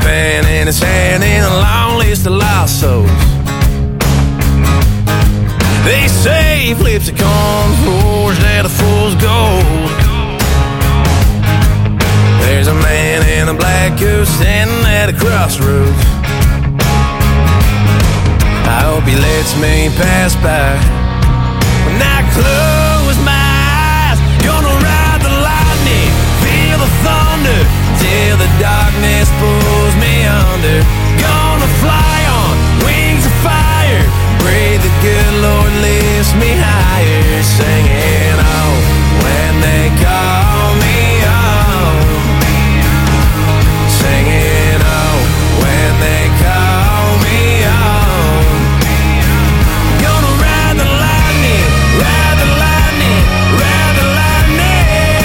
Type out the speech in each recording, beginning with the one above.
pen in his hand in a long list of lost souls. They say he flips a coin, forged at a fool's gold. There's a man in a black goose standing at a crossroads. I hope he lets me pass by when I close my eyes. Gonna ride the lightning, feel the thunder, till the darkness pulls me under. Gonna fly on wings of fire, pray the good Lord lifts me higher. Singing oh, when they call me home. Singing oh, when they call me home. Gonna ride the lightning, ride the lightning, ride the lightning.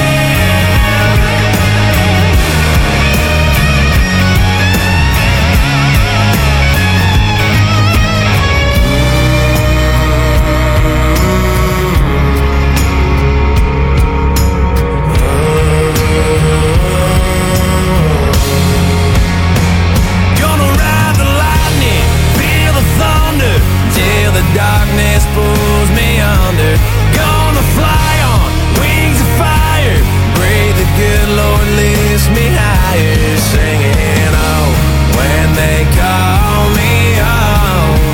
Till the darkness pulls me under. Gonna fly on wings of fire, pray the good Lord lifts me higher. Singing oh, when they call me home.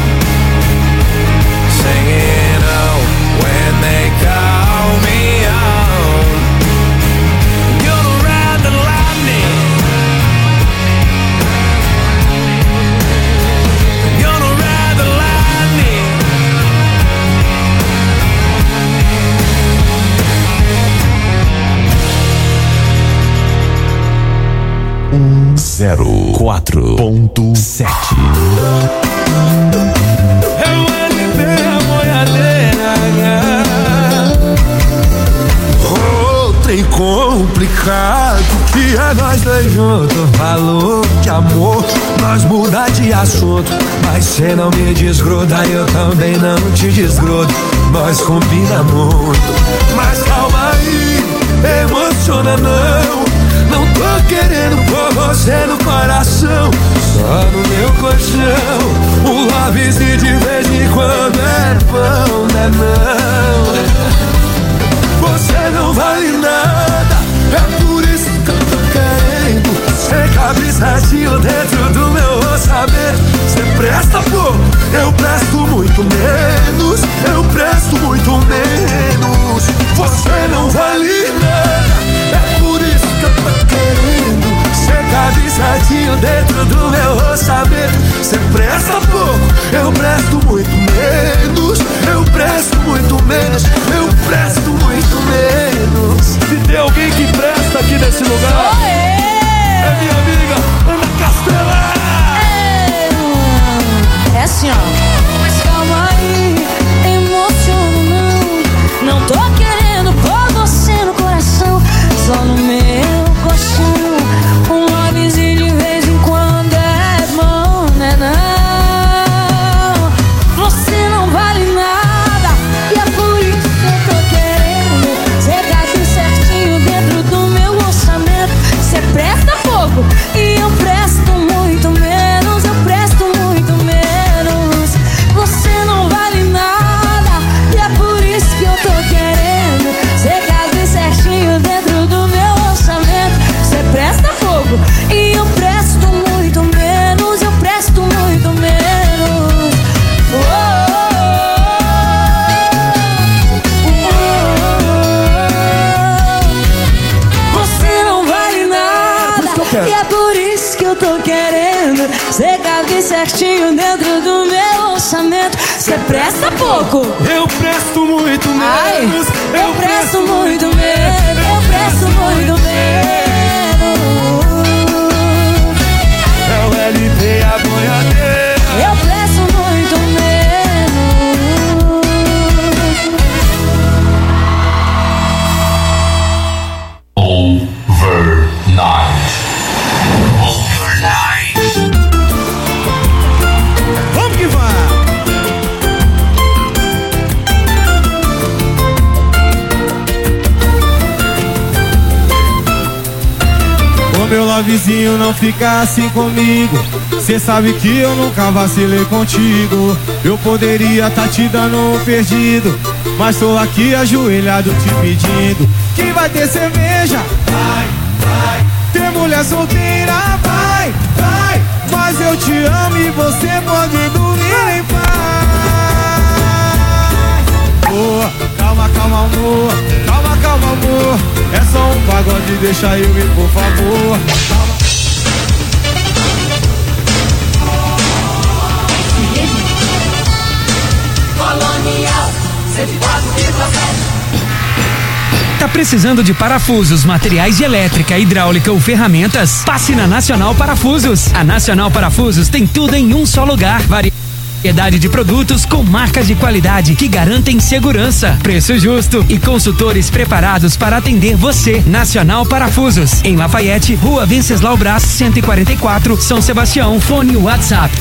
Singing oh, when they call me home. Gonna ride the lightning. Gonna ride the lightning. Zero 4.7. É o LP, a boiadeira. Oh, trem complicado que é nós dois juntos. Falou de amor, nós muda de assunto, mas cê não me desgruda, eu também não te desgrudo. Nós combina muito, mas calma aí, emociona não. Não tô querendo pôr você no coração, só no meu colchão. O lovezinho de vez em quando é bom, né não? Você não vale nada, é por isso que eu tô querendo. Cê cabe certinho dentro do meu orçamento. Cê presta pouco, eu presto muito menos. Eu presto muito menos. Você não vale nada, é por isso que eu tô querendo. Cê cabe certinho dentro do meu orçamento. Cê presta pouco, eu presto muito menos. Eu presto muito menos. Eu presto muito menos. Se tem alguém que presta aqui nesse lugar, é minha amiga Ana Castela. É assim, ó. Mas calma aí, emociona não. Não tô querendo pôr você no coração, só no meu colchão. Um lovezinho de vez em quando é bom, né não? Você não vale nada, e é por isso que eu tô querendo. Cê cabe certinho dentro do meu orçamento. Cê presta pouco e eu presto muito menos. Eu presto muito menos. Você não vale nada, e é por isso que eu tô querendo. Cê cabe certinho dentro do meu orçamento. Cê presta pouco e eu presto muito menos. Eu presto muito menos. Você não vale nada, e é por isso que eu tô querendo. Cê cabe certinho dentro do meu orçamento. Cê presta pouco, eu presto muito menos. ai, eu presto muito menos. Eu presto muito menos. É o LP, a boiadeira. Eu presto muito menos. Overnight. Vamos que vai! meu lovezinho, não fica assim comigo. Cê sabe que eu nunca vacilei contigo. Eu poderia tá te dando um perdido, mas tô aqui ajoelhado te pedindo. Que vai ter cerveja, vai, vai. Ter mulher solteira, vai, vai. Mas eu te amo e você pode dormir em paz. Boa, calma, calma, amor. Calma, calma, amor. É só um pagode, deixa eu ir, por favor. Calma. Colonial 104,7. Tá precisando de parafusos, materiais de elétrica, hidráulica ou ferramentas? Passe na Nacional Parafusos. A Nacional Parafusos tem tudo em um só lugar. Variedade de produtos com marcas de qualidade que garantem segurança, preço justo e consultores preparados para atender você. Nacional Parafusos, em Lafayette, Rua Venceslau Braz, 144, São Sebastião. Fone WhatsApp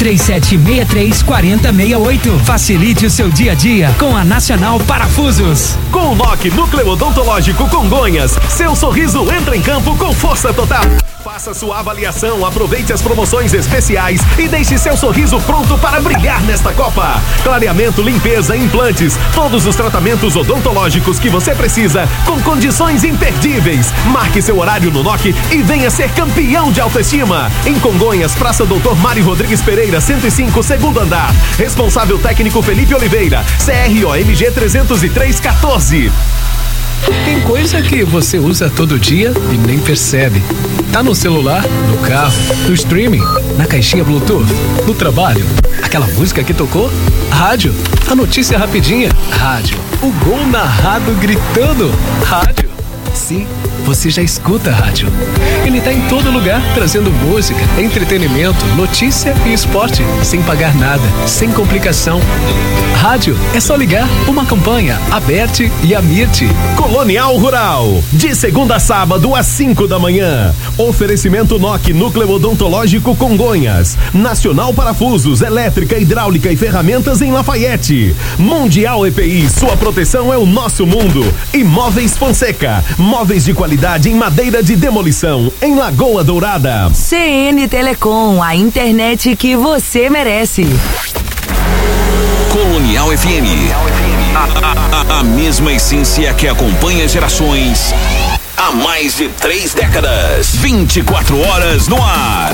3763-4068. Facilite o seu dia a dia com a Nacional Parafusos. Com o NOC Núcleo Odontológico Congonhas, seu sorriso entra em campo com força total. Faça sua avaliação, aproveite as promoções especiais e deixe seu sorriso pronto para brilhar nesta Copa. Clareamento, limpeza, implantes, todos os tratamentos odontológicos que você precisa com condições imperdíveis. Marque seu horário no NOC e venha ser campeão de autoestima. Em Congonhas, Praça Doutor Mário Rodrigues Pereira, 105, segundo andar. Responsável técnico Felipe Oliveira, CROMG 30314. Tem coisa que você usa todo dia e nem percebe. Tá no celular, no carro, no streaming, na caixinha Bluetooth, no trabalho. Aquela música que tocou? Rádio. A notícia rapidinha? Rádio. O gol narrado gritando? Rádio. Sim, você já escuta a rádio. Ele tá em todo lugar, trazendo música, entretenimento, notícia e esporte, sem pagar nada, sem complicação. Rádio, é só ligar. Uma campanha, Aberte e Amirte. Colonial Rural, de segunda a sábado às 5 da manhã. Oferecimento NOC Núcleo Odontológico Congonhas. Nacional Parafusos, elétrica, hidráulica e ferramentas em Lafayette. Mundial EPI, sua proteção é o nosso mundo. Imóveis Fonseca, móveis de qualidade em madeira de demolição, em Lagoa Dourada. CN Telecom, a internet que você merece. Colonial FM. A mesma essência que acompanha gerações há mais de 3 décadas. 24 horas no ar.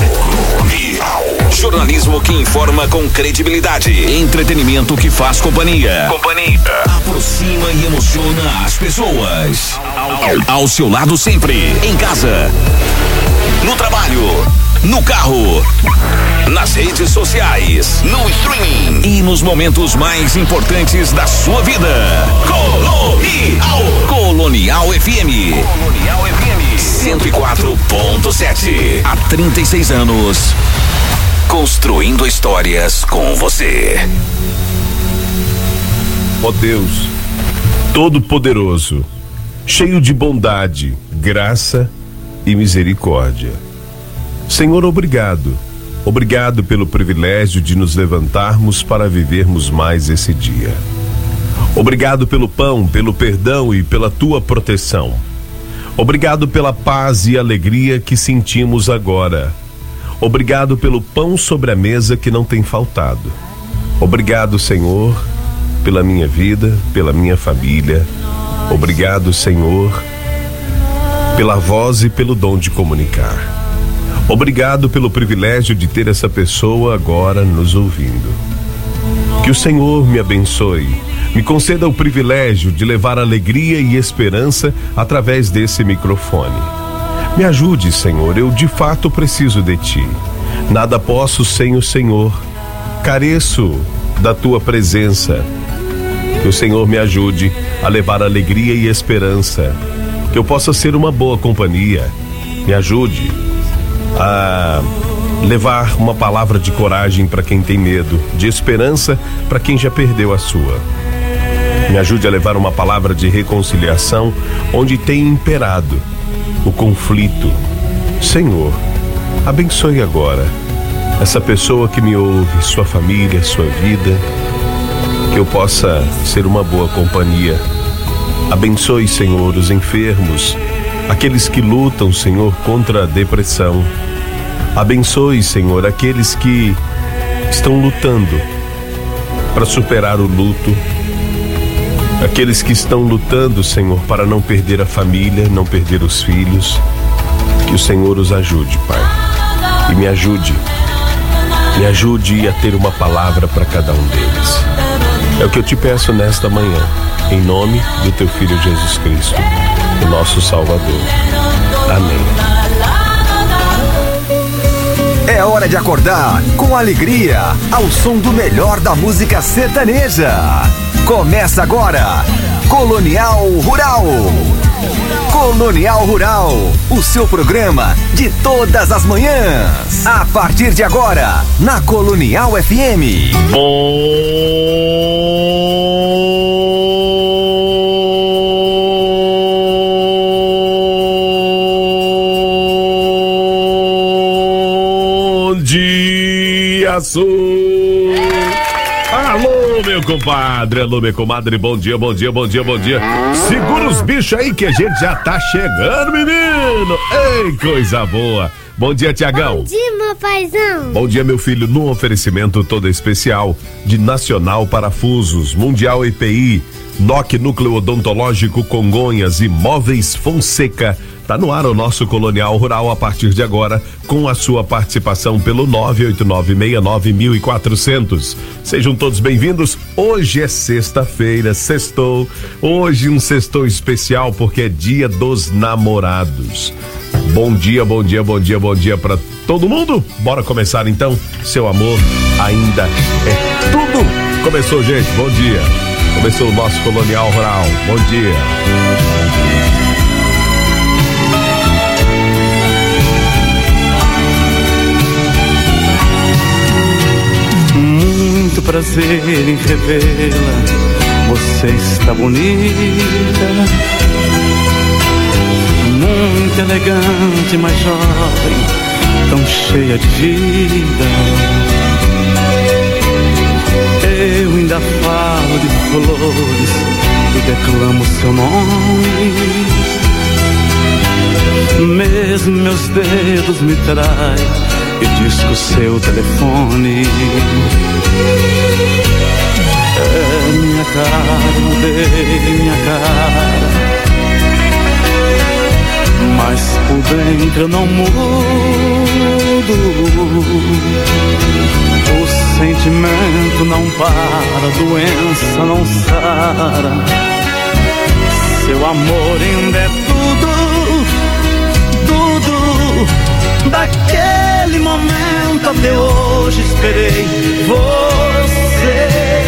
Jornalismo que informa com credibilidade. Entretenimento que faz companhia. Aproxima e emociona as pessoas. Ao seu lado sempre. Em casa. No trabalho. No carro. Nas redes sociais. No streaming. E nos momentos mais importantes da sua vida. Colonial FM. 104.7. Há 36 anos. Construindo histórias com você. Ó Deus, Todo-Poderoso, cheio de bondade, graça e misericórdia. Senhor, obrigado. Obrigado pelo privilégio de nos levantarmos para vivermos mais esse dia. Obrigado pelo pão, pelo perdão e pela tua proteção. Obrigado pela paz e alegria que sentimos agora. Obrigado pelo pão sobre a mesa que não tem faltado. Obrigado, Senhor, pela minha vida, pela minha família. Obrigado, Senhor, pela voz e pelo dom de comunicar. Obrigado pelo privilégio de ter essa pessoa agora nos ouvindo. Que o Senhor me abençoe, me conceda o privilégio de levar alegria e esperança através desse microfone. Me ajude, Senhor, eu de fato preciso de Ti. Nada posso sem o Senhor. Careço da Tua presença. Que o Senhor me ajude a levar alegria e esperança. Que eu possa ser uma boa companhia. Me ajude a levar uma palavra de coragem para quem tem medo, de esperança para quem já perdeu a sua. Me ajude a levar uma palavra de reconciliação onde tem imperado o conflito. Senhor, abençoe agora essa pessoa que me ouve, sua família, sua vida, que eu possa ser uma boa companhia. Abençoe, Senhor, os enfermos aqueles que lutam, Senhor, contra a depressão. Abençoe, Senhor, aqueles que estão lutando para superar o luto. Aqueles que estão lutando, Senhor, para não perder a família, não perder os filhos. Que o Senhor os ajude, Pai. E me ajude a ter uma palavra para cada um deles. É o que eu te peço nesta manhã, em nome do teu Filho Jesus Cristo, o nosso Salvador. Amém. É hora de acordar com alegria, ao som do melhor da música sertaneja. Começa agora, Colonial Rural. Colonial Rural, o seu programa de todas as manhãs. A partir de agora, na Colonial FM. Bom dia, alô, meu compadre, alô, minha comadre, bom dia, bom dia, bom dia, bom dia. Segura os bichos aí que a gente já tá chegando, menino. Ei, coisa boa. Bom dia, Tiagão. Bom dia, meu paizão. Bom dia, meu filho, no oferecimento todo especial de Nacional Parafusos, Mundial EPI, NOC Núcleo Odontológico Congonhas e Móveis Fonseca. Tá no ar o nosso Colonial Rural a partir de agora, com a sua participação pelo 989691400. Sejam todos bem-vindos. Hoje é sexta-feira, sextou. Hoje um sextou especial porque é dia dos namorados. Bom dia, bom dia, bom dia, bom dia pra todo mundo. Bora começar então. Seu amor ainda é tudo. Começou, gente. Bom dia. Começou o nosso Colonial Rural. Bom dia. Muito prazer em revê-la, você está bonita, muito elegante, mas jovem, tão cheia de vida. Eu ainda falo de flores e declamo seu nome, mesmo meus dedos me traem e disco seu telefone. É minha cara, mudei minha cara, mas por dentro eu não mudo. O sentimento não para, a doença não sara. Seu amor ainda é tudo, tudo. Daquele momento até hoje esperei você.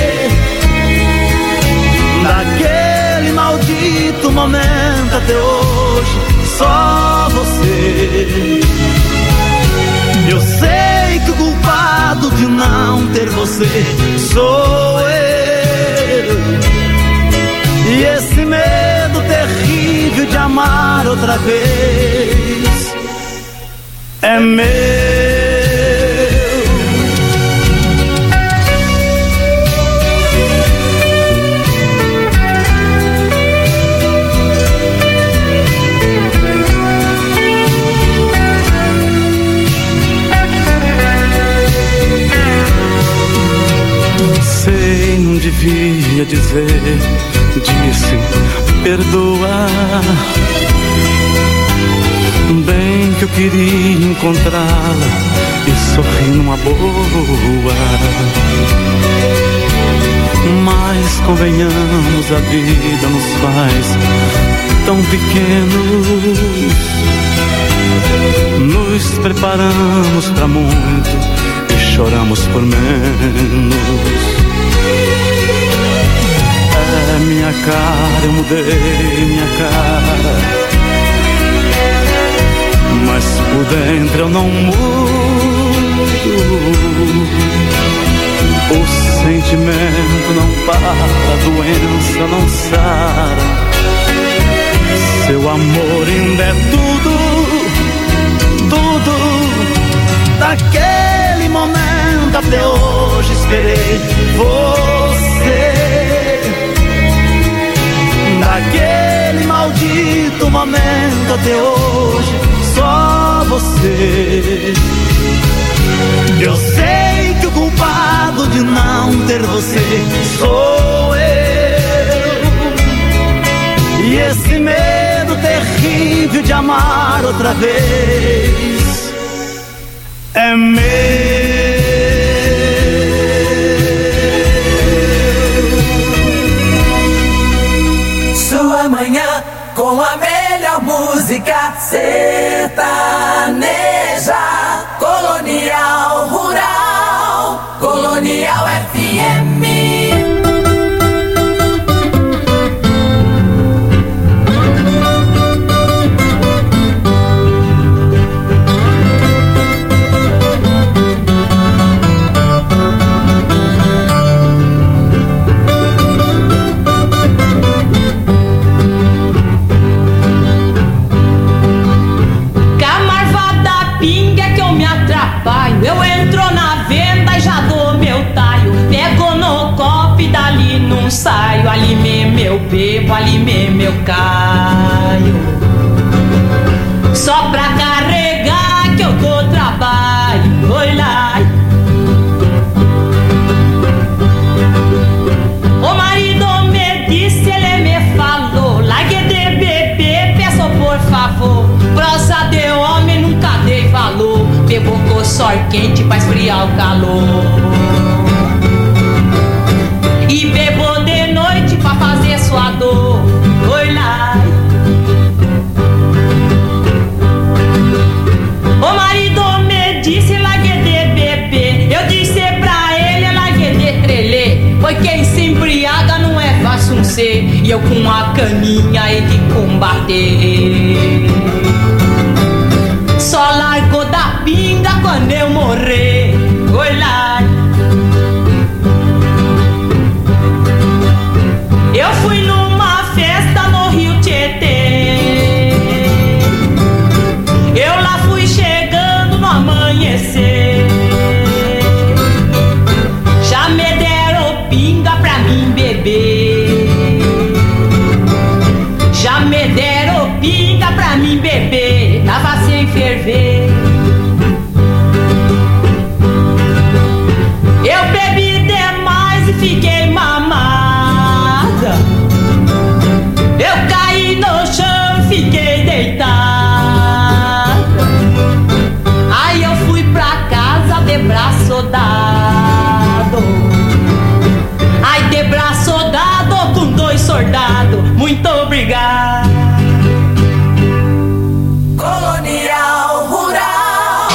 Daquele maldito momento até hoje, só você. Eu sei que o culpado de não ter você sou eu. E esse medo terrível de amar outra vez é meu. Sei, não devia dizer, disse, perdoa. Bem que eu queria encontrá-la e sorrir numa boa. Mas convenhamos, a vida nos faz tão pequenos. Nos preparamos pra muito e choramos por menos. É minha cara, eu mudei minha cara, mas por dentro eu não mudo. O sentimento não para, a doença não sara. Seu amor ainda é tudo, tudo. Daquele momento até hoje esperei você. Daquele maldito maldito momento até hoje, só você. Eu sei que o culpado de não ter você sou eu. E esse medo terrível de amar outra vez é meu. Sua manhã com a melhor música sertaneja. Colonial Rural, Colonial FM. Eu entro na venda e já dou meu taio. Pego no copo e dali não saio. Ali mesmo eu bebo, ali mesmo eu caio. Só pra carregar que eu dou trabalho. Oi lá. O marido me disse, ele me falou: largue de beber, peço por favor. Prosa de homem nunca dei valor. Bebo com sol quente pra esfriar o calor. E bebo de noite pra fazer sua dor. Oi lá. O marido me disse, largue de beber. Eu disse pra ele, largue de trelê. Pois quem se embriaga não é fácil ser. E eu com uma caninha hei de combater. Só largo da pinga quando eu morrer. Oi lá. Eu fui numa festa no Rio Tietê. Eu lá fui chegando no amanhecer. Já me deram pinga pra mim beber. Já me deram pinga pra mim beber. Tava sem ferver. Eu bebi demais e fiquei mamada. Eu caí no chão e fiquei deitada. Aí eu fui pra casa de braço dado. Ai, de braço dado com 2 soldados. Muito obrigado. Colonial Rural.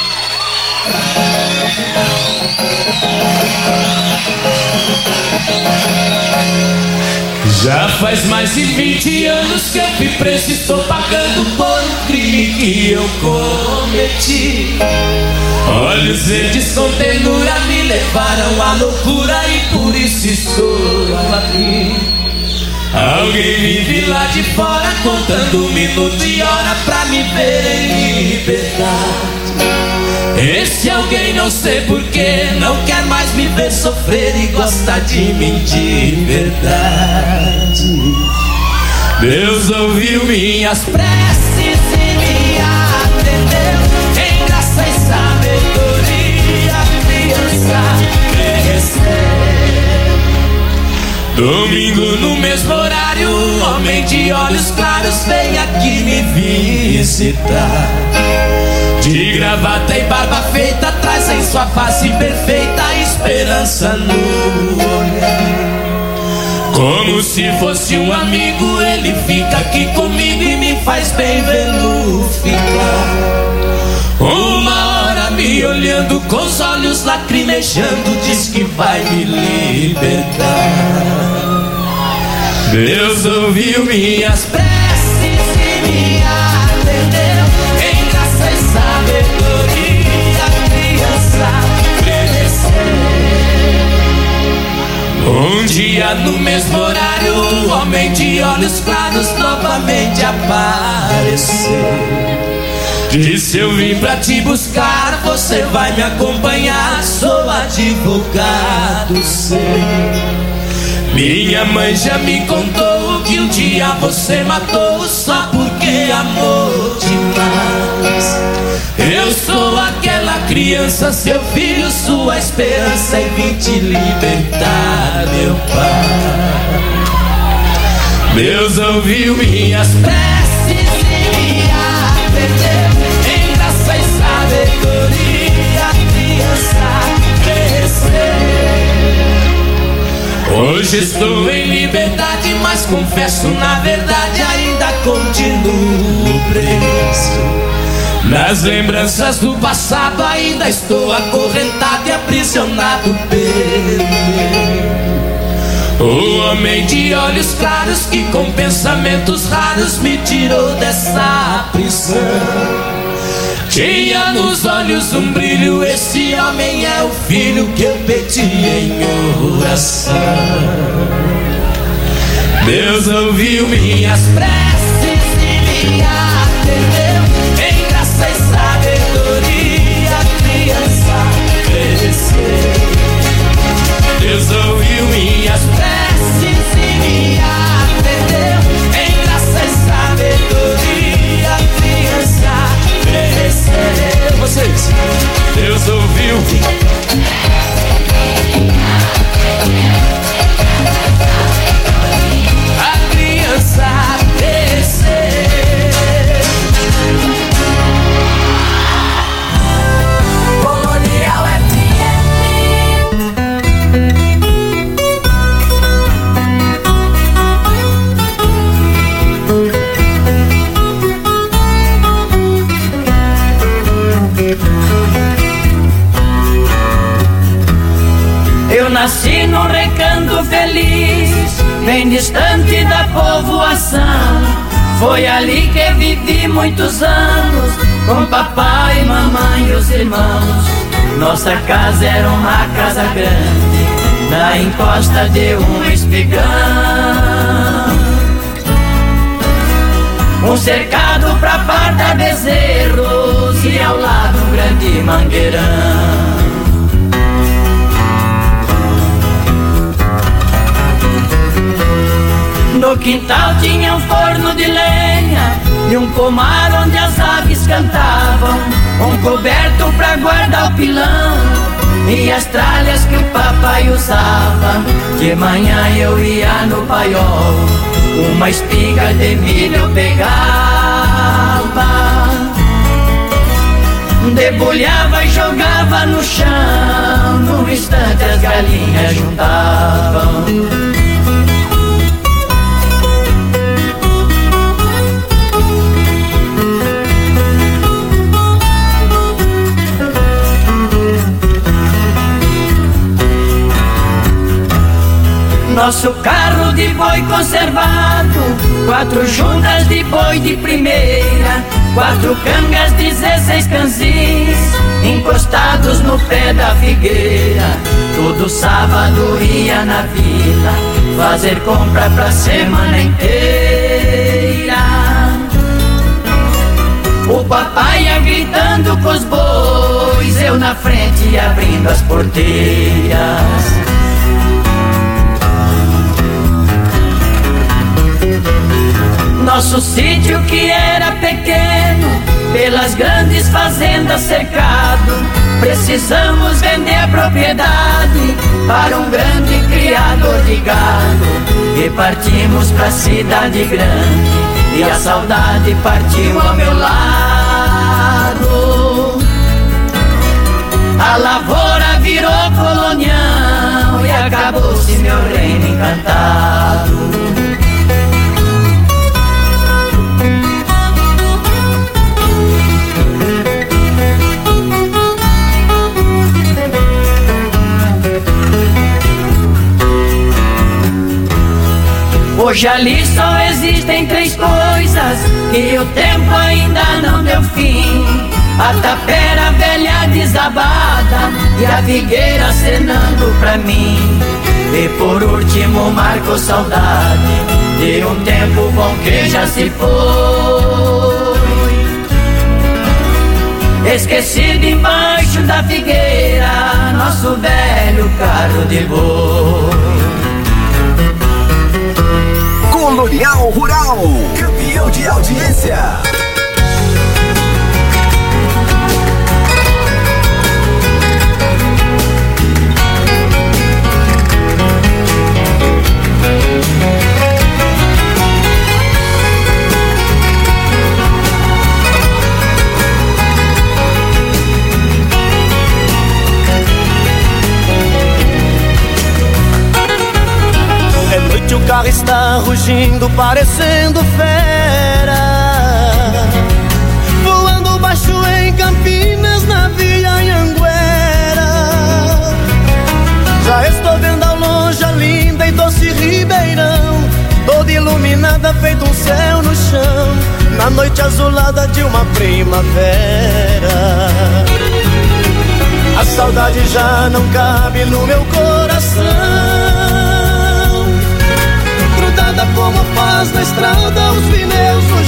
Já faz mais de 20 anos que eu fui preso e estou pagando por um crime que eu cometi. Olhos verdes com ternura me levaram à loucura e por isso estou aqui. Alguém vive lá de fora contando minuto e hora pra me ver em liberdade. Esse alguém não sei porquê não quer mais me ver sofrer e gosta de mim de verdade. Deus ouviu minhas preces e me atendeu. Em graça e sabedoria criança cresceu. Domingo no mesmo horário, um homem de olhos claros veio aqui me visitar. De gravata e barba feita, traz em sua face perfeita a esperança no olhar. Como se fosse um amigo, ele fica aqui comigo e me faz bem vê-lo ficar. Uma hora me olhando com os olhos lacrimejando, diz que vai me libertar. Deus ouviu minhas preces e me atendeu. Em graça e sabedoria criança cresceu. Um dia no mesmo horário, o homem de olhos claros novamente apareceu. Disse: eu vim pra te buscar, você vai me acompanhar, sou advogado seu. Minha mãe já me contou que um dia você matou só porque amou demais. Eu sou aquela criança, seu filho, sua esperança, e vim te libertar, meu pai. Deus ouviu minhas preces e me atendeu. Em graça e sabedoria, a criança cresceu. Hoje estou em liberdade, mas confesso, na verdade, ainda continuo preso. Nas lembranças do passado ainda estou acorrentado e aprisionado pelo medo. O homem de olhos claros que com pensamentos raros me tirou dessa prisão. Tinha nos olhos um brilho, esse homem é o filho que eu pedi em oração. Deus ouviu minhas preces e me atendeu. Em graça e sabedoria, a criança cresceu. Deus ouviu minhas preces e me atendeu. Em graça e sabedoria, a criança cresceu. Vocês, Deus ouviu. A criança cresceu. Colonial Eu nasci num recanto feliz, bem distante da povoação. Foi ali que vivi muitos anos, com papai, mamãe e os irmãos. Nossa casa era uma casa grande, na encosta de um espigão. Um cercado pra parta bezerros e ao lado um grande mangueirão. No quintal tinha um forno de lenha e um pomar onde as aves cantavam. Um coberto pra guardar o pilão e as tralhas que o papai usava. De manhã eu ia no paiol, uma espiga de milho eu pegava, debulhava e jogava no chão. Num instante as galinhas juntavam. Nosso carro de boi conservado, 4 juntas de boi de primeira, 4 cangas, 16 canzins, encostados no pé da figueira. Todo sábado ia na vila fazer compra pra semana inteira. O papai ia gritando com os bois, eu na frente abrindo as porteiras. Nosso sítio que era pequeno, pelas grandes fazendas cercado, precisamos vender a propriedade para um grande criador de gado. E partimos pra cidade grande, e a saudade partiu ao meu lado. A lavoura virou colonial e acabou-se meu reino encantado. Hoje ali só existem 3 coisas e o tempo ainda não deu fim. A tapera velha desabada e a figueira acenando pra mim. E por último marco saudade de um tempo bom que já se foi. Esquecido embaixo da figueira, nosso velho carro de boi. Colonial Colonial Rural, campeão de audiência. O carro está rugindo, parecendo fera, voando baixo em Campinas, na Via Anhanguera. Já estou vendo ao longe a linda e doce Ribeirão, toda iluminada, feito um céu no chão, na noite azulada de uma primavera. A saudade já não cabe no meu coração, grudada como faz na estrada os pneus no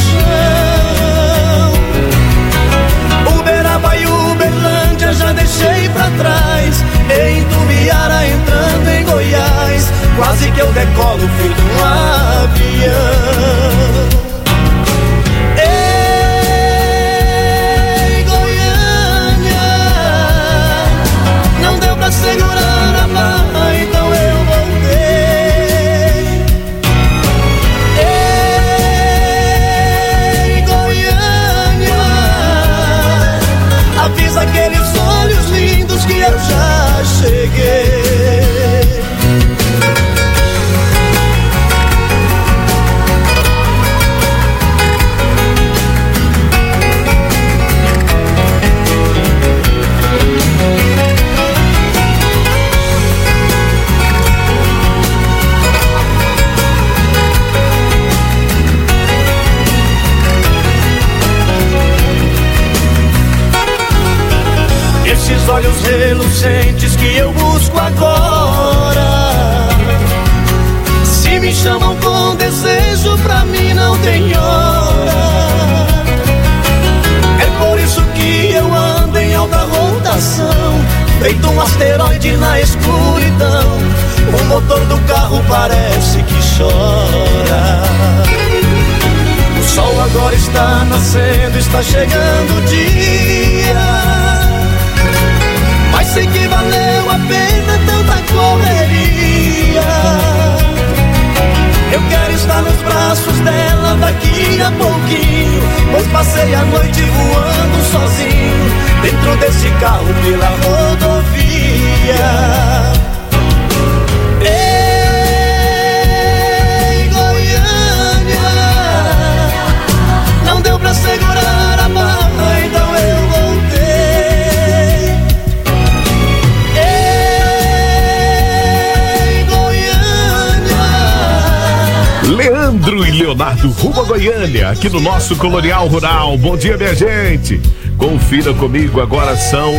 chão. Uberaba e Uberlândia já deixei pra trás, em Tubiara entrando em Goiás, quase que eu decolo feito um avião. Ei, Goiânia, não deu pra segurar a barra, então eu voltei. Avisa aqueles olhos lindos que eu já cheguei. Esses olhos relucentes que eu busco agora, se me chamam com desejo, pra mim não tem hora. É por isso que eu ando em alta rotação, feito um asteroide na escuridão. O motor do carro parece que chora. O sol agora está nascendo, está chegando o dia, mas sei que valeu a pena tanta correria. Eu quero estar nos braços dela daqui a pouquinho, pois passei a noite voando sozinho, dentro desse carro pela rodovia. Ei, Goiânia, não deu pra segurar a barra, então eu voltei. Leandro e Leonardo rumo a Goiânia, aqui no nosso Colonial Rural. Bom dia, minha gente. Confira comigo, agora são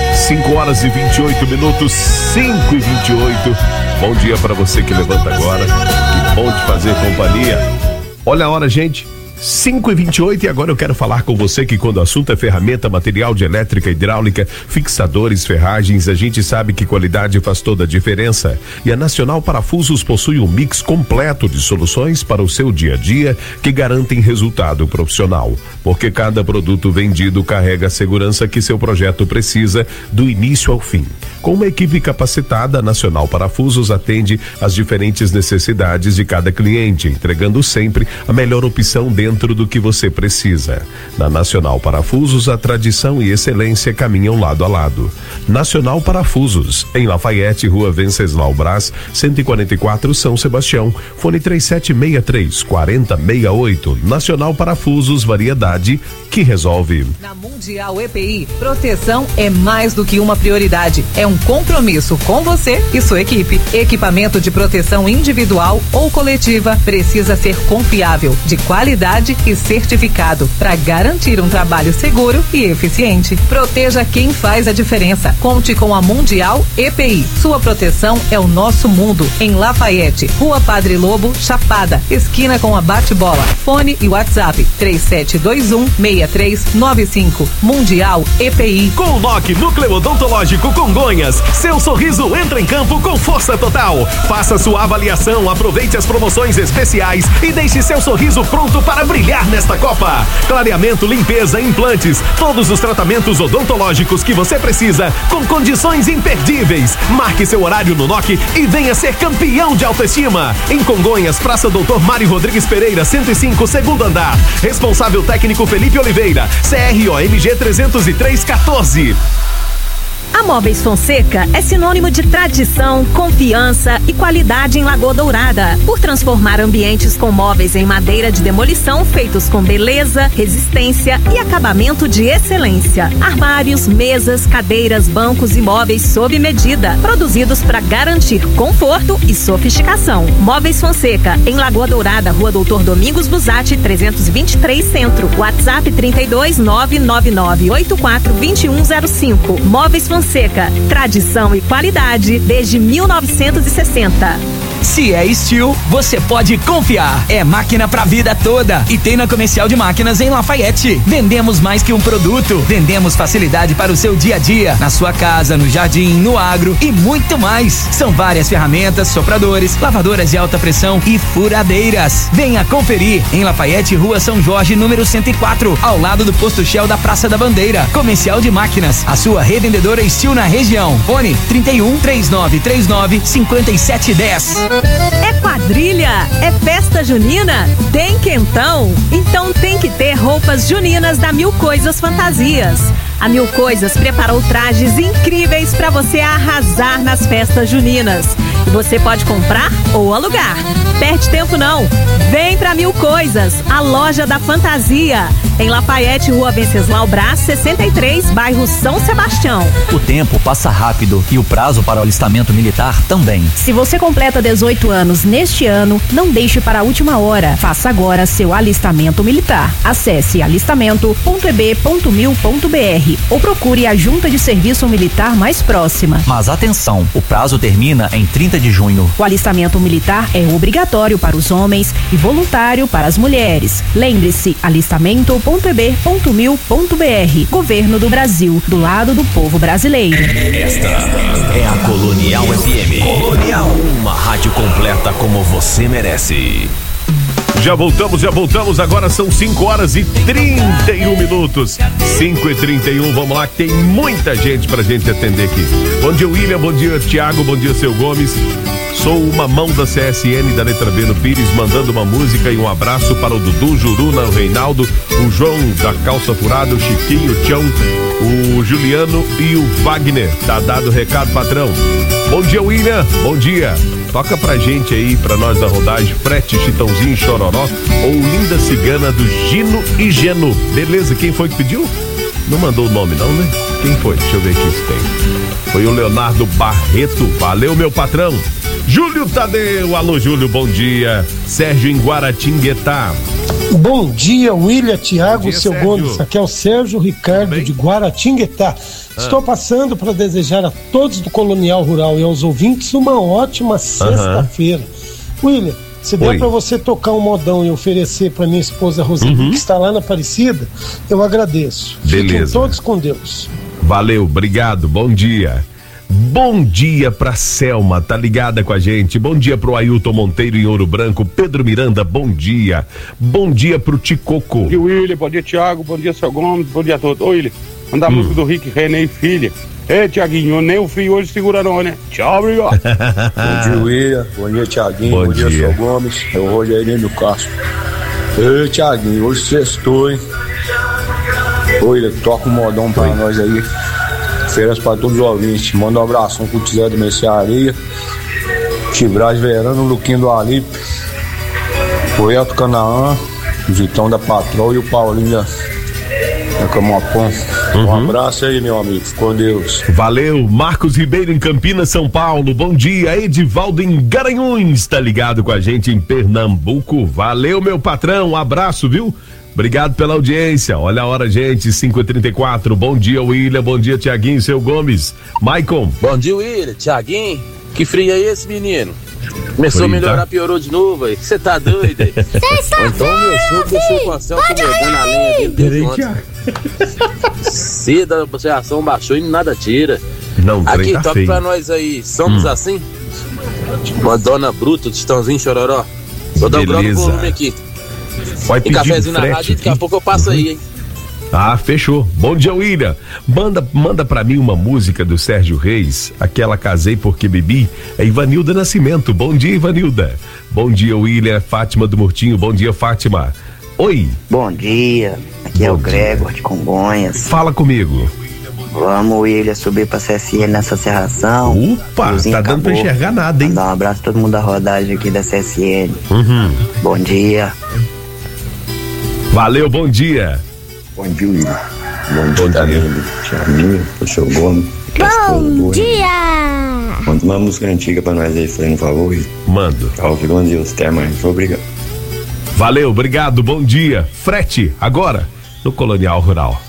5h28, 5h28. Bom dia para você que levanta agora. Que bom te fazer companhia. Olha a hora, gente. 5h28 e agora eu quero falar com você que quando o assunto é ferramenta, material de elétrica, hidráulica, fixadores, ferragens, a gente sabe que qualidade faz toda a diferença. E a Nacional Parafusos possui um mix completo de soluções para o seu dia a dia que garantem resultado profissional. Porque cada produto vendido carrega a segurança que seu projeto precisa do início ao fim. Com uma equipe capacitada, a Nacional Parafusos atende às diferentes necessidades de cada cliente, entregando sempre a melhor opção dentro do que você precisa. Na Nacional Parafusos, a tradição e excelência caminham lado a lado. Nacional Parafusos, em Lafayette, Rua Venceslau Brás, 144, São Sebastião. Fone 3763-4068. Nacional Parafusos, variedade que resolve. Na Mundial EPI, proteção é mais do que uma prioridade. É um compromisso com você e sua equipe. Equipamento de proteção individual ou coletiva precisa ser confiável, de qualidade qualidade e certificado para garantir um trabalho seguro e eficiente. Proteja quem faz a diferença. Conte com a Mundial EPI. Sua proteção é o nosso mundo. Em Lafayette, Rua Padre Lobo, Chapada, esquina com a Bate-Bola. Fone e WhatsApp 3721-6395. Mundial EPI. Com o NOC Núcleo Odontológico Congonhas, seu sorriso entra em campo com força total. Faça sua avaliação, aproveite as promoções especiais e deixe seu sorriso pronto para brilhar nesta Copa. Clareamento, limpeza, implantes, todos os tratamentos odontológicos que você precisa com condições imperdíveis. Marque seu horário no NOC e venha ser campeão de autoestima. Em Congonhas, Praça Doutor Mário Rodrigues Pereira, 105, segundo andar. Responsável técnico Felipe Oliveira, CROMG 30314. A Móveis Fonseca é sinônimo de tradição, confiança e qualidade em Lagoa Dourada. Por transformar ambientes com móveis em madeira de demolição feitos com beleza, resistência e acabamento de excelência. Armários, mesas, cadeiras, bancos e móveis sob medida, produzidos para garantir conforto e sofisticação. Móveis Fonseca, em Lagoa Dourada, Rua Doutor Domingos Busatti, 323 Centro. WhatsApp 32999842105. Móveis Fonseca, tradição e qualidade desde 1960. Se é Steel, você pode confiar. É máquina pra vida toda. E tem na Comercial de Máquinas em Lafayette. Vendemos mais que um produto. Vendemos facilidade para o seu dia a dia. Na sua casa, no jardim, no agro e muito mais. São várias ferramentas, sopradores, lavadoras de alta pressão e furadeiras. Venha conferir. Em Lafayette, Rua São Jorge, número 104. Ao lado do Posto Shell da Praça da Bandeira. Comercial de Máquinas. A sua revendedora Steel na região. Fone 31-3939-5710. É quadrilha? É festa junina? Tem quentão? Então tem que ter roupas juninas da Mil Coisas Fantasias. A Mil Coisas preparou trajes incríveis para você arrasar nas festas juninas. E você pode comprar ou alugar. Perde tempo não. Vem pra Mil Coisas, a loja da fantasia. Em Lafayette, Rua Venceslau Brás, 63, bairro São Sebastião. O tempo passa rápido e o prazo para o alistamento militar também. Se você completa 18 anos neste ano, não deixe para a última hora. Faça agora seu alistamento militar. Acesse alistamento.eb.mil.br ou procure a Junta de Serviço Militar mais próxima. Mas atenção, o prazo termina em 30 de junho. O alistamento militar é obrigatório para os homens e voluntário para as mulheres. Lembre-se, alistamento.eb.mil.br. Governo do Brasil, do lado do povo brasileiro. Esta é a Colonial FM. Colonial, uma rádio completa como você merece. Já voltamos, agora são 5h31. 5h31, vamos lá, que tem muita gente pra gente atender aqui. Bom dia, William, bom dia, Tiago, bom dia, seu Gomes. Sou o Mamão da CSN da letra B no Pires, mandando uma música e um abraço para o Dudu, Juruna, o Reinaldo, o João da Calça Furada, o Chiquinho, o Tião, o Juliano e o Wagner. Tá dado o recado, patrão. Bom dia, William, bom dia. Toca pra gente aí, pra nós da rodagem, Frete, Chitãozinho, Chororó ou Linda Cigana do Gino e Geno. Beleza, quem foi que pediu? Não mandou o nome não, né? Quem foi? Deixa eu ver aqui se tem. Foi o Leonardo Barreto. Valeu, meu patrão. Júlio Tadeu, alô Júlio, bom dia. Sérgio em Guaratinguetá. Bom dia, William, Tiago, seu Sérgio. Gomes. Aqui é o Sérgio Ricardo de Guaratinguetá. Estou passando para desejar a todos do Colonial Rural e aos ouvintes uma ótima sexta-feira. William, se der para você tocar um modão e oferecer para minha esposa Roseli, que está lá na Aparecida, eu agradeço. Beleza. Fiquem todos com Deus. Valeu, obrigado, bom dia. Bom dia pra Selma, tá ligada com a gente. Bom dia pro Ailton Monteiro em Ouro Branco. Pedro Miranda, bom dia. Bom dia pro Ticoco. Bom dia, William, bom dia, Tiago, bom dia, seu Gomes, bom dia a todos. Ô, William, manda a música do Rick, René e Filha. Ei, Tiaguinho, nem o filho hoje segura não, né? Tchau, obrigado. Bom dia, William, bom dia, Tiaguinho, bom dia, seu Gomes. É o Rogerinho do Castro. Ei, Tiaguinho, hoje sextou, hein? Ô, William, toca um modão pra nós aí. Feiras para todos os ouvintes. Manda um abração pro Tizé do Mercearia, Tibraz Verano, Luquinho do Alipe, o Elton Canaã, o Zitão da Patrol e o Paulinho da Camapão. Um abraço aí, meu amigo. Com Deus. Valeu. Marcos Ribeiro em Campinas, São Paulo. Bom dia. Edivaldo em Garanhuns, tá ligado com a gente em Pernambuco. Valeu, meu patrão. Um abraço, viu? Obrigado pela audiência. Olha a hora, gente, 5h34. Bom dia, William. Bom dia, Tiaguinho, seu Gomes. Maicon. Bom dia, William. Tiaguinho. Que frio é esse, menino? Começou a melhorar, piorou de novo, aí. Você tá doido, aí? Então, meu sogro deixou o Conselho acomodando a lenha dele ontem. Cedo a reação baixou e nada tira. Não, aqui, tá toca feio. pra nós aí. Somos assim? Uma dona bruta, Titãozinho Chororó. Vou dar um grau no volume aqui. Vai E cafezinho na rádio, daqui a pouco eu passo aí, hein? Ah, fechou. Bom dia, William. Manda pra mim uma música do Sérgio Reis, aquela Casei Porque Bebi, é Ivanilda Nascimento. Bom dia, Ivanilda. Bom dia, William. Fátima do Murtinho. Bom dia, Fátima. Oi. Bom dia. Aqui é o Gregor de Congonhas. Fala comigo. Vamos, William, subir pra CSN nessa serração. Opa, tá dando pra enxergar nada, hein? Mandar um abraço a todo mundo da rodagem aqui da CSN. Bom dia. Valeu, bom dia. Bom dia, William. Bom dia, Tiaguinho, o seu Gomes. Bom dia! Manda uma música antiga pra nós aí, fazendo um favor. Mando. Salve, com Deus. Até mais. Obrigado. Valeu, obrigado, bom dia. Frete, agora, no Colonial Rural.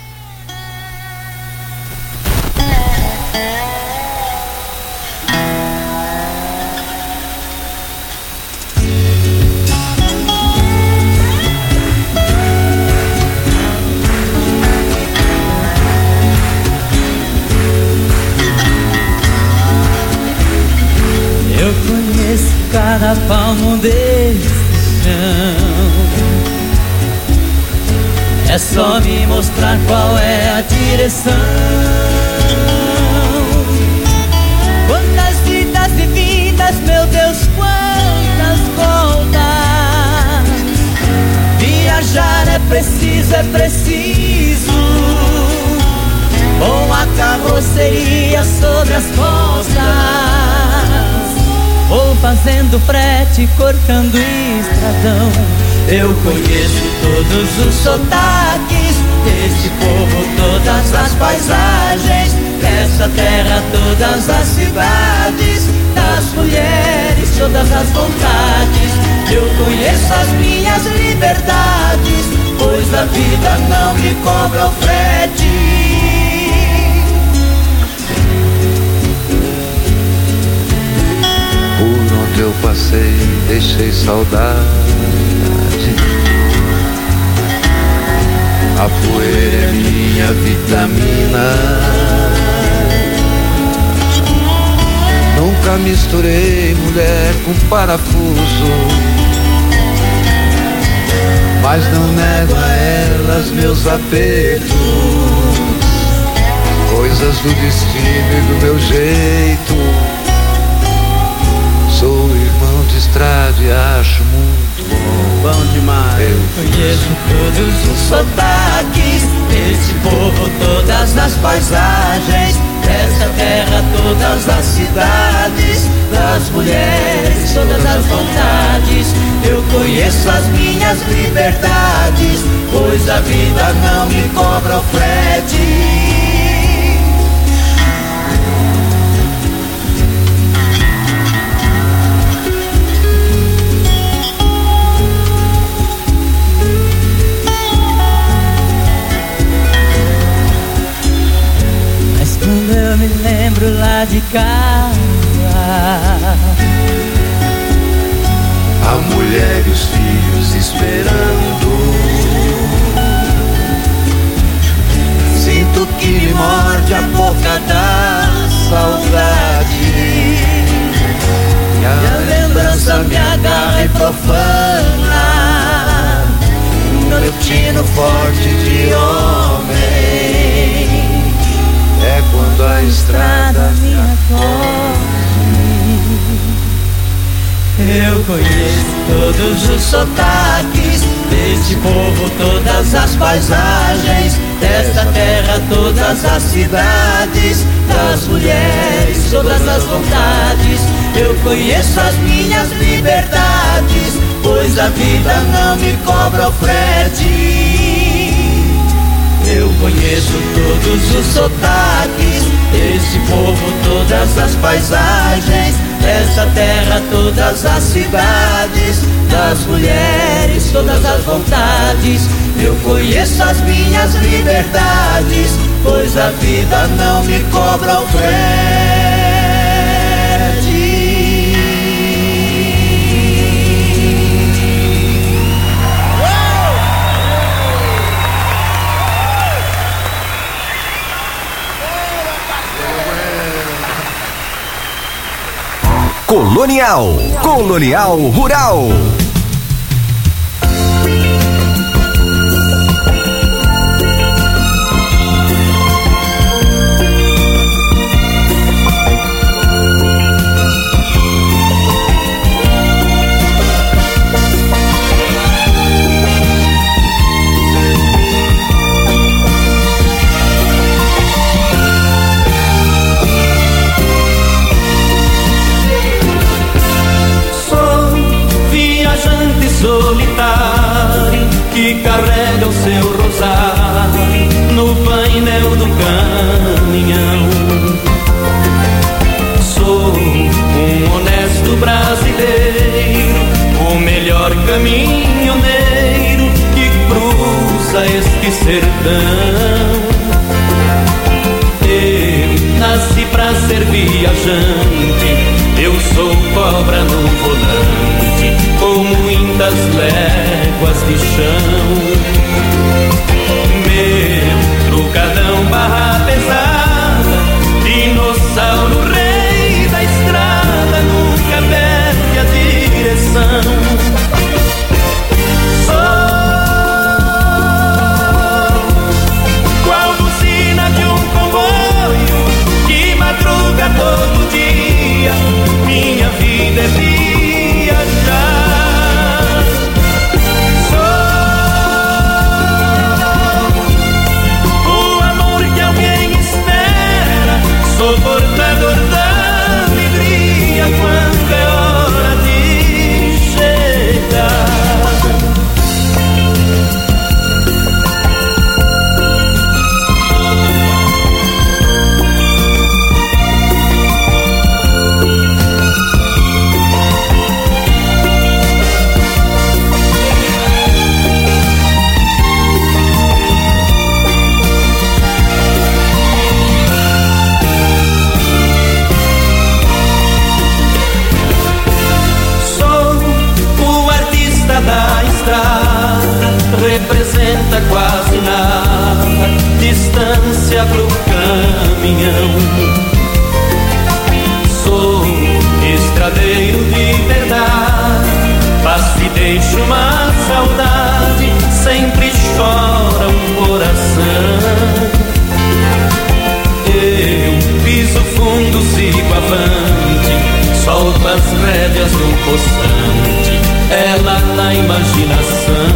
Cada palmo desse chão é só me mostrar qual é a direção. Quantas idas e vindas, meu Deus, quantas voltas. Viajar é preciso. Com a carroceria sobre as costas. Vou fazendo frete, cortando estradão. Eu conheço todos os sotaques desse povo, todas as paisagens, dessa terra, todas as cidades, das mulheres, todas as vontades. Eu conheço as minhas liberdades, pois a vida não me cobra o frete. Eu passei, deixei saudade. A poeira é minha vitamina. Nunca misturei mulher com parafuso, mas não nego a elas meus apertos. Coisas do destino e do meu jeito. Sou irmão de estrada e acho muito bom. Bom demais. Eu conheço todos os sotaques desse povo, todas as paisagens, dessa terra, todas as cidades, das mulheres, todas as vontades. Eu conheço as minhas liberdades, pois a vida não me cobra o frete. Quando eu me lembro lá de casa, a mulher e os filhos esperando, sinto que me morde a boca da saudade, e a lembrança me agarra e profana no meu tino forte de homem. É quando a estrada me acolhe. Eu conheço todos os sotaques deste povo, todas as paisagens, desta terra, todas as cidades, das mulheres, todas as vontades. Eu conheço as minhas liberdades, pois a vida não me cobra o frete. conheço todos os sotaques, esse povo, todas as paisagens, essa terra, todas as cidades, das mulheres, todas as vontades. Eu conheço as minhas liberdades, pois a vida não me cobra o frete. Colonial Rural. Solitário que carrega o seu rosário no painel do caminhão. Sou um honesto brasileiro, o melhor caminhoneiro que cruza este sertão. Eu nasci pra ser viajante, eu sou cobra no volante, com muitas léguas de chão. Meu trucadão barra pesada, dinossauro rei da estrada, nunca perde a direção. Sou qual buzina de um comboio que madruga todo dia, minha vida é viajar. Sou portador da alegria quando é hora de chegar. Da estrada representa quase nada, distância pro caminhão. Sou estradeiro de verdade, passo e deixo uma saudade, sempre chora um coração. Eu piso fundo, sigo avante, solto as rédeas do poçante, ela na imaginação.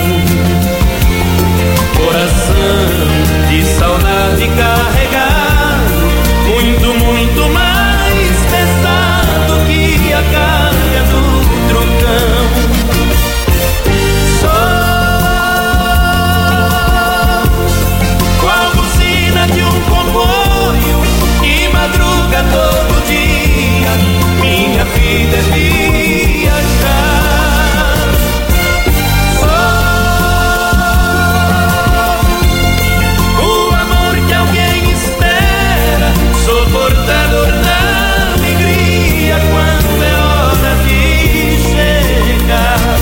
Coração de saudade carregado, muito, muito mais pesado que a carga do trucão. Sou qual buzina de um comboio que madruga todo dia, minha vida é viajar. Portador da alegria quando é hora de chegar.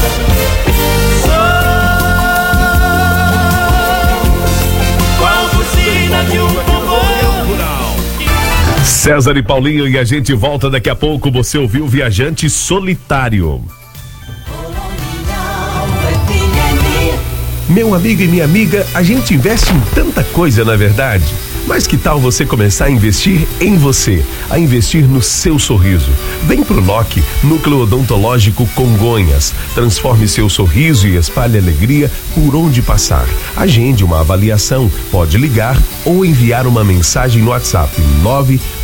Sou qual buzina de um comboio. César e Paulinho, e a gente volta daqui a pouco. Você ouviu Viajante Solitário. Meu amigo e minha amiga, a gente investe em tanta coisa, na verdade. Mas que tal você começar a investir em você, a investir no seu sorriso? Vem pro NOC, Núcleo Odontológico Congonhas. Transforme seu sorriso e espalhe alegria por onde passar. Agende uma avaliação, pode ligar ou enviar uma mensagem no WhatsApp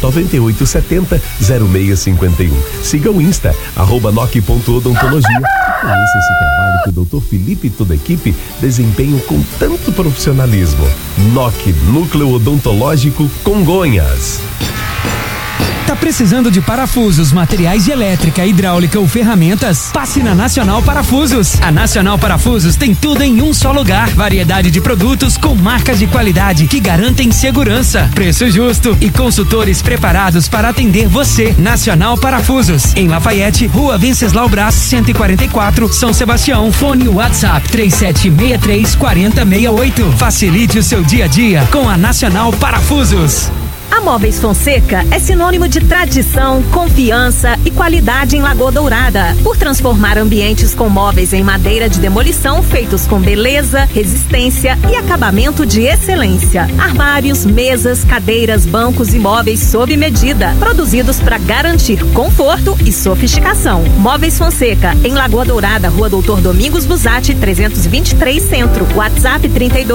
99870-0651. Siga o Insta, @NOC.odontologia Conheça esse trabalho que o Dr. Felipe e toda a equipe desempenham com tanto profissionalismo. NOC, Núcleo Odontológico Congonhas. Tá precisando de parafusos, materiais de elétrica, hidráulica ou ferramentas? Passe na Nacional Parafusos. A Nacional Parafusos tem tudo em um só lugar. Variedade de produtos com marcas de qualidade que garantem segurança, preço justo e consultores preparados para atender você. Nacional Parafusos, em Lafayette, Rua Venceslau Braz, 144, São Sebastião. Fone WhatsApp 3763-4068. Facilite o seu dia a dia com a Nacional Parafusos. A Móveis Fonseca é sinônimo de tradição, confiança e qualidade em Lagoa Dourada. Por transformar ambientes com móveis em madeira de demolição feitos com beleza, resistência e acabamento de excelência. Armários, mesas, cadeiras, bancos e móveis sob medida, produzidos para garantir conforto e sofisticação. Móveis Fonseca, em Lagoa Dourada, Rua Doutor Domingos Busatti, 323 Centro. WhatsApp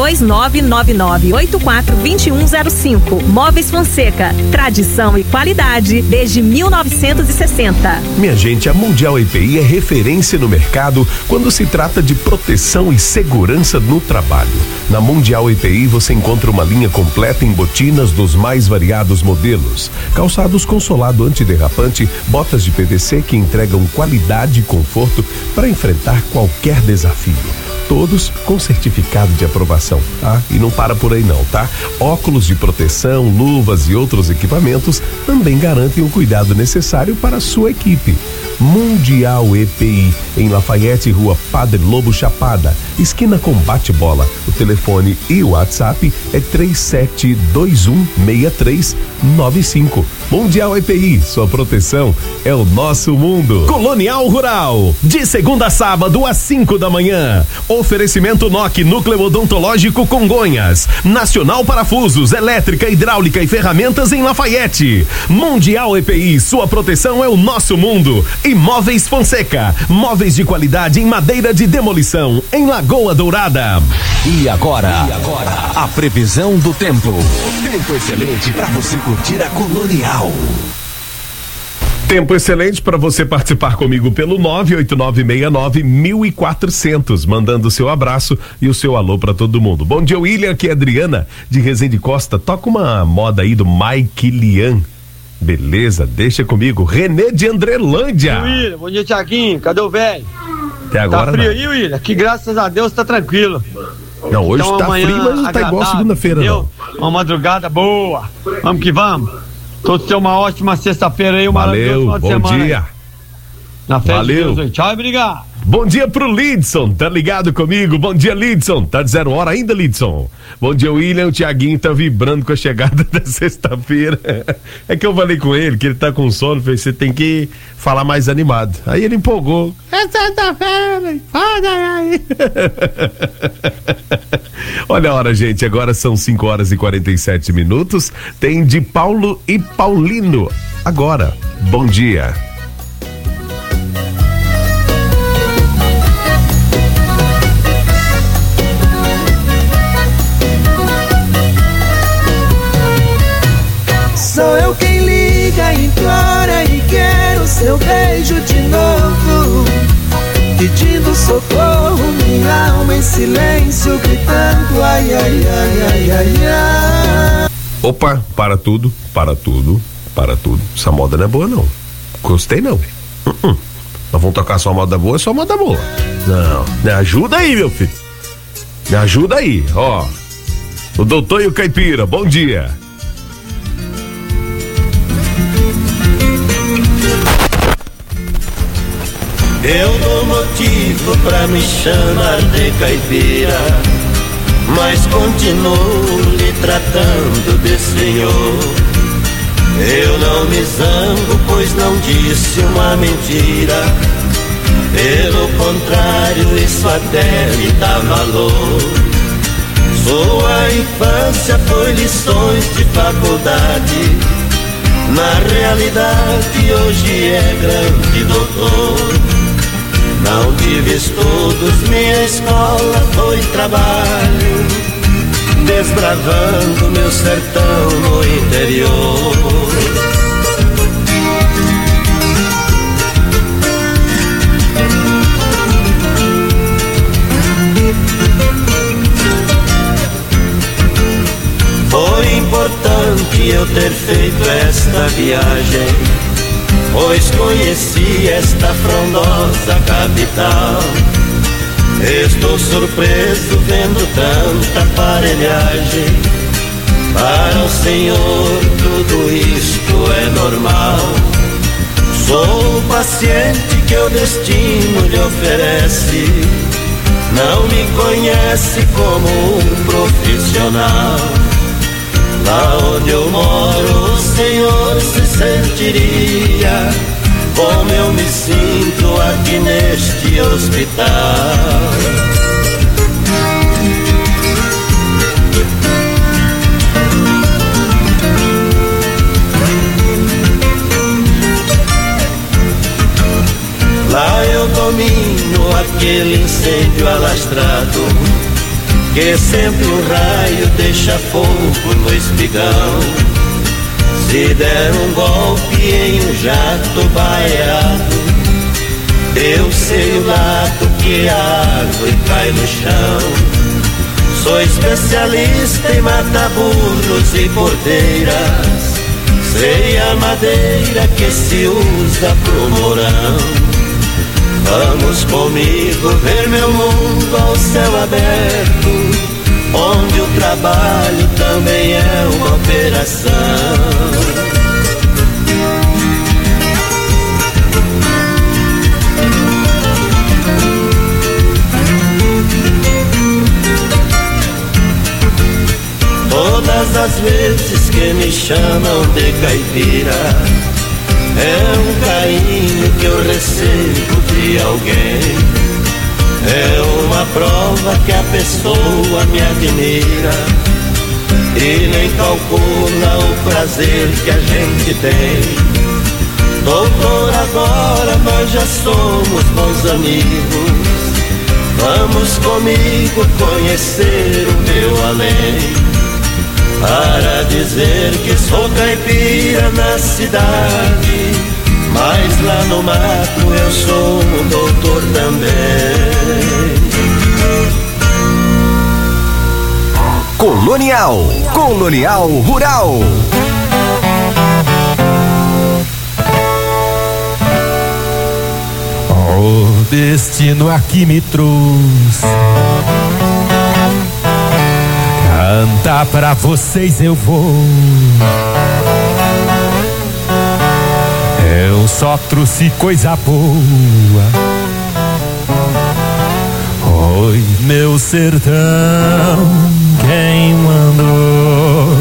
32999842105. Móveis Fonseca, tradição e qualidade desde 1960. Minha gente, a Mundial EPI é referência no mercado quando se trata de proteção e segurança no trabalho. Na Mundial EPI você encontra uma linha completa em botinas dos mais variados modelos, calçados com solado antiderrapante, botas de PVC que entregam qualidade e conforto para enfrentar qualquer desafio. Todos com certificado de aprovação, tá? E não para por aí não, tá? Óculos de proteção, luvas e outros equipamentos também garantem o cuidado necessário para a sua equipe. Mundial EPI, em Lafayette, Rua Padre Lobo Chapada, esquina com Bate-Bola. O telefone e o WhatsApp é 37216395. Mundial EPI, sua proteção é o nosso mundo. Colonial Rural, de segunda a sábado às 5 da manhã. Oferecimento NOC, Núcleo Odontológico Congonhas. Nacional Parafusos, elétrica, hidráulica e ferramentas em Lafayette. Mundial EPI, sua proteção é o nosso mundo. E Móveis Fonseca, móveis de qualidade em madeira de demolição em Lagoa Dourada. E agora, a previsão do tempo. Tempo excelente para você curtir a Colonial. Tempo excelente para você participar comigo pelo 98969-1400, mandando o seu abraço e o seu alô para todo mundo. Bom dia, William, aqui é Adriana de Resende Costa. Toca uma moda aí do Mike Lian. Beleza, deixa comigo. Renê de Andrelândia. William, bom dia, Tiaguinho. Cadê o velho? Até agora. Tá frio não. aí, William? Que graças a Deus tá tranquilo. Não, hoje então, tá frio, mas não tá igual segunda-feira, não. Uma madrugada boa. Vamos que vamos. Todos tenham uma ótima sexta-feira aí, Valeu, bom dia. Aí. Na fé Valeu. de Deus, tchau e obrigado. Bom dia pro Lidson, tá ligado comigo? Bom dia, Lidson. Tá de 0 hora ainda, Lidson? Bom dia, William. O Tiaguinho tá vibrando com a chegada da sexta-feira. É que eu falei com ele que ele tá com sono. Falei, você tem que falar mais animado. Aí ele empolgou. É sexta-feira, olha aí. Olha a hora, gente. Agora são 5 horas e 47 minutos. Tem de Paulo e Paulino. Agora, bom dia. Sou eu quem liga, implora e quero seu beijo de novo. Pedindo socorro, minha alma em silêncio, gritando ai, ai, ai, ai, ai, ai. Opa, para tudo. Essa moda não é boa, não. Gostei, não. Nós vamos tocar só moda boa, é só moda boa. Não, me ajuda aí, meu filho. Me ajuda aí, ó. O doutor e o caipira, bom dia. Eu dou motivo pra me chamar de caipira, mas continuo lhe tratando de senhor. Eu não me zango, pois não disse uma mentira. Pelo contrário, isso até me dá valor. Sua infância foi lições de faculdade. Na realidade, hoje é grande doutor. Não tive estudos, minha escola foi trabalho, desbravando meu sertão no interior. importante eu ter feito esta viagem, pois conheci esta frondosa capital. Estou surpreso vendo tanta aparelhagem. Para o Senhor tudo isto é normal. Sou o paciente que o destino lhe oferece. Não me conhece como um profissional. Lá onde eu moro o Senhor se sentiria como eu me sinto aqui neste hospital. Lá eu domino aquele incêndio alastrado, que sempre um raio deixa fogo no espigão. Se der um golpe em um jato baleado, eu sei o lado que a árvore cai no chão. Sou especialista em matar burros e bordeiras, sei a madeira que se usa pro morão. Vamos comigo ver meu mundo ao céu aberto, onde o trabalho também é uma operação. Todas as vezes que me chamam de caipira, é um carinho que eu recebo de alguém. É uma prova que a pessoa me admira e nem calcula o prazer que a gente tem. Doutor, agora nós já somos bons amigos. Vamos comigo conhecer o meu além, para dizer que sou caipira na cidade, mas lá no mato eu sou um doutor também. Colonial Rural. O destino aqui me trouxe, cantar pra vocês eu vou. Eu só trouxe coisa boa. Oi, meu sertão, quem mandou?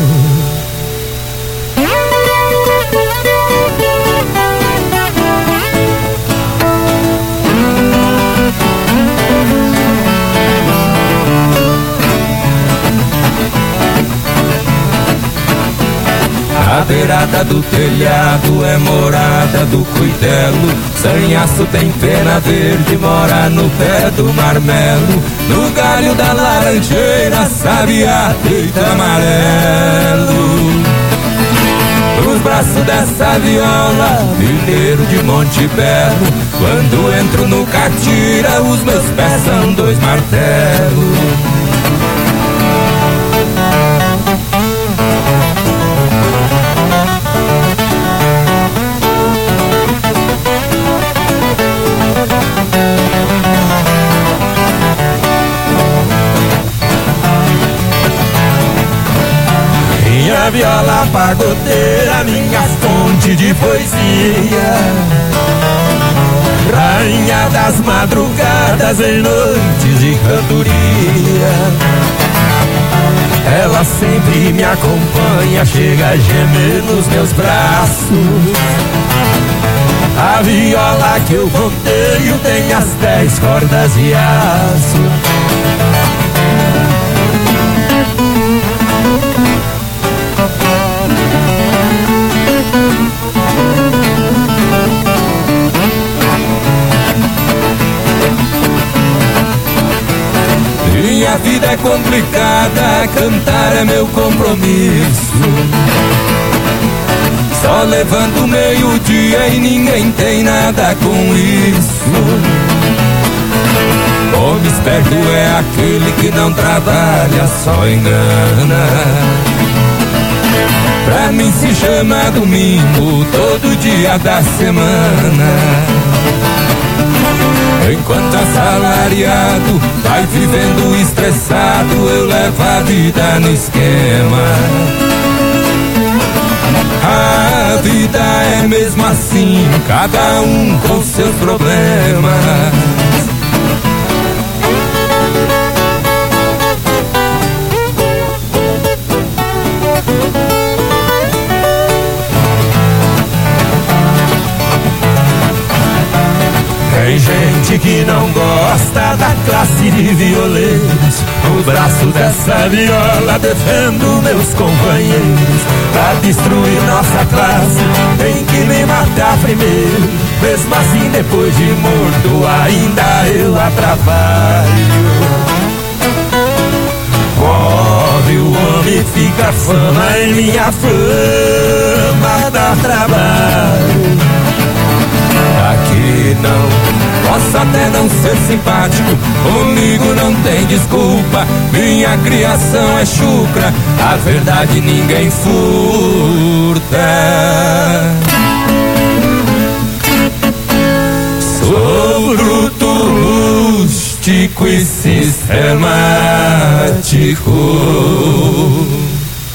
A beirada do telhado é morada do cuidelo. Sanhaço tem pena verde, mora no pé do marmelo. No galho da laranjeira, sabiá deita amarelo. Nos braços dessa viola, mineiro de Monte Belo. Quando entro no catira, os meus pés são dois martelos. Minha viola pagodeira, minha fonte de poesia, rainha das madrugadas em noites de cantoria. Ela sempre me acompanha, chega a gemer nos meus braços. A viola que eu ponteio tem as 10 cordas de aço. Minha vida é complicada, cantar é meu compromisso. Só levanto meio-dia e ninguém tem nada com isso. Homem esperto é aquele que não trabalha, só engana. Pra mim se chama domingo, todo dia da semana. Enquanto assalariado vai vivendo estressado, eu levo a vida no esquema. A vida é mesmo assim, cada um com seus problemas. Tem gente que não gosta da classe de violeiros. No braço dessa viola defendo meus companheiros. Pra destruir nossa classe tem que me matar primeiro. Mesmo assim depois de morto ainda eu a trabalho. Morre o homem, fica a fama e minha fama dá trabalho. Aqui não, posso até não ser simpático, comigo não tem desculpa. Minha criação é chucra, a verdade ninguém furta. Sou bruto, rústico e sistemático.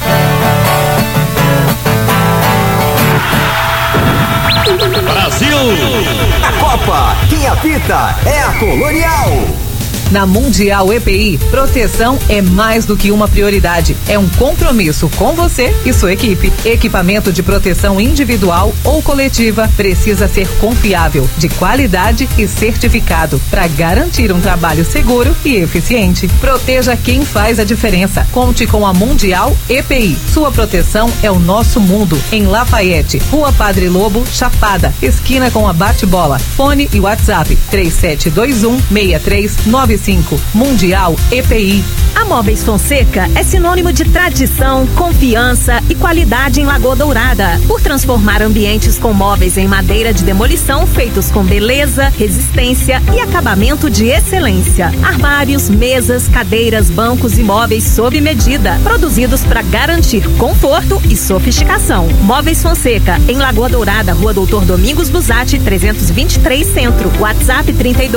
Brasil! A Copa, quem apita é a Colonial. Na Mundial EPI, proteção é mais do que uma prioridade. É um compromisso com você e sua equipe. Equipamento de proteção individual ou coletiva precisa ser confiável, de qualidade e certificado para garantir um trabalho seguro e eficiente. Proteja quem faz a diferença. Conte com a Mundial EPI. Sua proteção é o nosso mundo. Em Lafayette, Rua Padre Lobo, Chapada, esquina com a Bate-Bola. Fone e WhatsApp 3721-6395. Mundial EPI. A Móveis Fonseca é sinônimo de tradição, confiança e qualidade em Lagoa Dourada. Por transformar ambientes com móveis em madeira de demolição feitos com beleza, resistência e acabamento de excelência. Armários, mesas, cadeiras, bancos e móveis sob medida, produzidos para garantir conforto e sofisticação. Móveis Fonseca, em Lagoa Dourada, Rua Doutor Domingos Busatti, 323 Centro. WhatsApp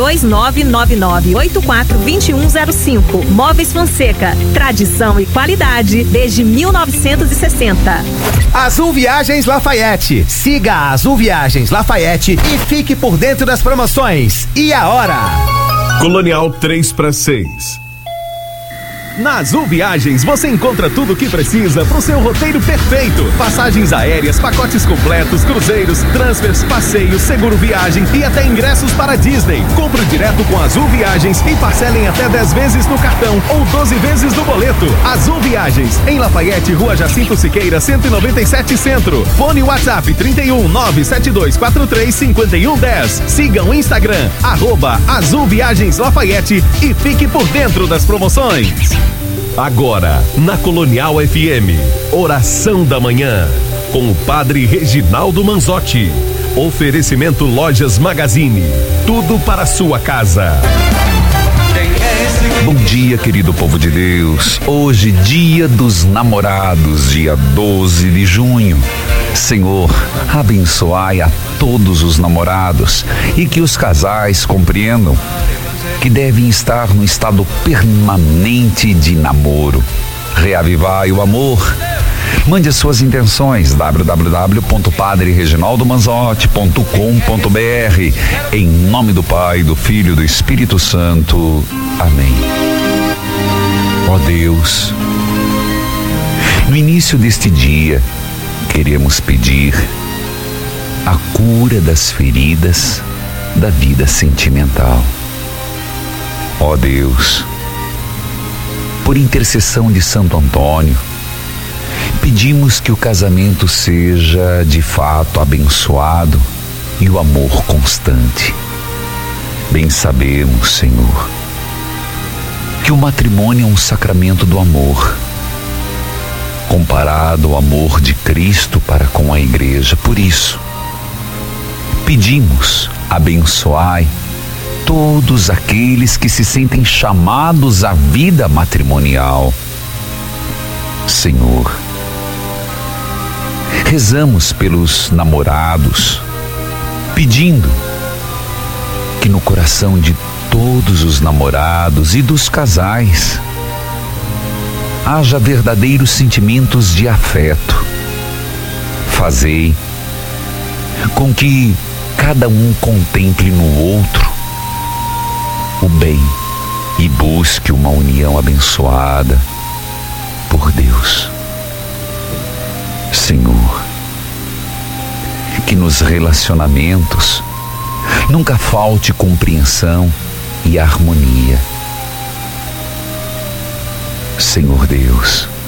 32999842105. Móveis Fonseca, tradição e qualidade desde 1960. Azul Viagens Lafayette. Siga a Azul Viagens Lafayette e fique por dentro das promoções. E a hora? Colonial 3/6. Na Azul Viagens você encontra tudo o que precisa para o seu roteiro perfeito. Passagens aéreas, pacotes completos, cruzeiros, transfers, passeios, seguro viagem e até ingressos para Disney. Compre direto com Azul Viagens e parcelem até 10 vezes no cartão ou 12 vezes no boleto. Azul Viagens, em Lafayette, Rua Jacinto Siqueira, 197 Centro. Fone WhatsApp 31-97243-5110. Siga o Instagram, @Azul Viagens Lafayette e fique por dentro das promoções. Agora, na Colonial FM, Oração da Manhã, com o Padre Reginaldo Manzotti. Oferecimento Lojas Magazine, tudo para sua casa. Bom dia, querido povo de Deus. Hoje, dia dos namorados, dia 12 de junho. Senhor, abençoai a todos os namorados e que os casais compreendam que devem estar no estado permanente de namoro. Reavivai o amor. Mande as suas intenções, www.padrereginaldomanzotti.com.br. Em nome do Pai, do Filho e do Espírito Santo. Amém. Ó Deus, no início deste dia, queremos pedir a cura das feridas da vida sentimental. Ó Deus, por intercessão de Santo Antônio, pedimos que o casamento seja de fato abençoado e o amor constante. Bem sabemos, Senhor, que o matrimônio é um sacramento do amor, comparado ao amor de Cristo para com a Igreja. Por isso, pedimos, abençoai todos aqueles que se sentem chamados à vida matrimonial. Senhor, rezamos pelos namorados, pedindo que no coração de todos os namorados e dos casais haja verdadeiros sentimentos de afeto. Fazei com que cada um contemple no outro o bem e busque uma união abençoada por Deus. Senhor, que nos relacionamentos nunca falte compreensão e harmonia. Senhor Deus,